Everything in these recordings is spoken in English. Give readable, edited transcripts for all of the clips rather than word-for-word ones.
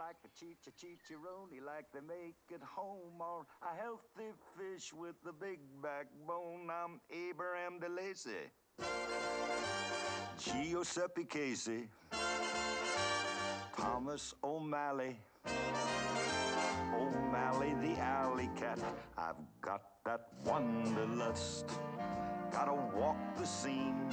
like a chicharoni like they make at home, or a healthy fish with a big backbone. I'm Abraham DeLacy, Giuseppe Casey, Thomas O'Malley, O'Malley the alley cat. I've got that wanderlust, gotta walk the scene,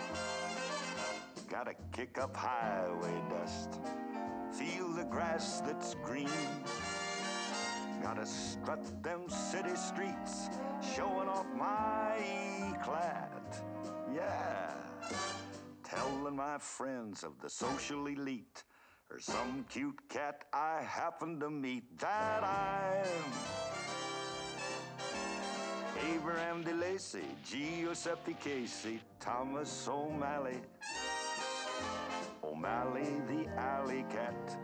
gotta kick up highway dust, feel the grass that's green, gotta strut them city streets, showing off my eclat. Yeah, telling my friends of the social elite, or some cute cat I happen to meet, that I'm Abraham DeLacy, Giuseppe Casey, Thomas O'Malley, O'Malley the alley cat.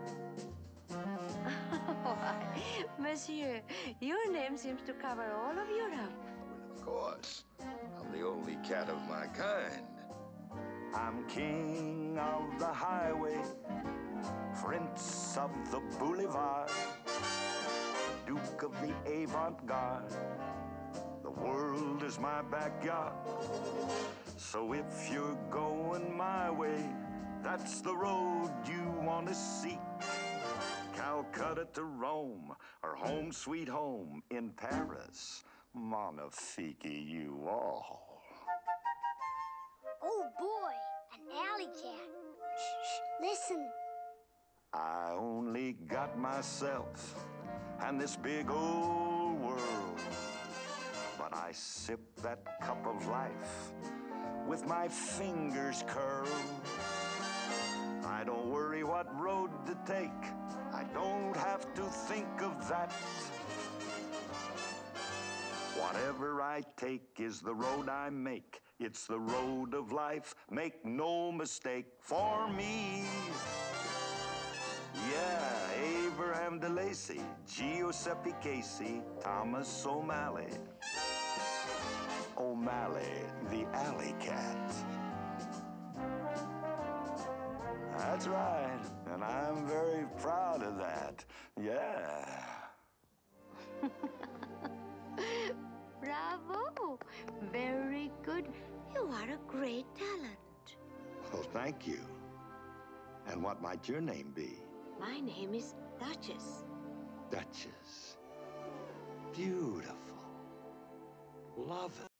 Monsieur, your name seems to cover all of Europe. Well, of course. I'm the only cat of my kind. I'm king of the highway, prince of the boulevard, duke of the avant-garde. The world is my backyard. So if you're going my way, that's the road you want to seek. Calcutta to Rome, or home sweet home in Paris. Magnifique you all. Oh boy, an alley cat. Shh, listen. I only got myself and this big old world, but I sip that cup of life with my fingers curled. I don't worry what road to take, I don't have to think of that. Whatever I take is the road I make. It's the road of life, make no mistake, for me. Yeah, Abraham DeLacy, Giuseppe Casey, Thomas O'Malley, O'Malley the alley cat. That's right, and I'm very proud of that. Yeah. Bravo! Very good. You are a great talent. Well, thank you. And what might your name be? My name is Duchess. Duchess. Beautiful. Love it.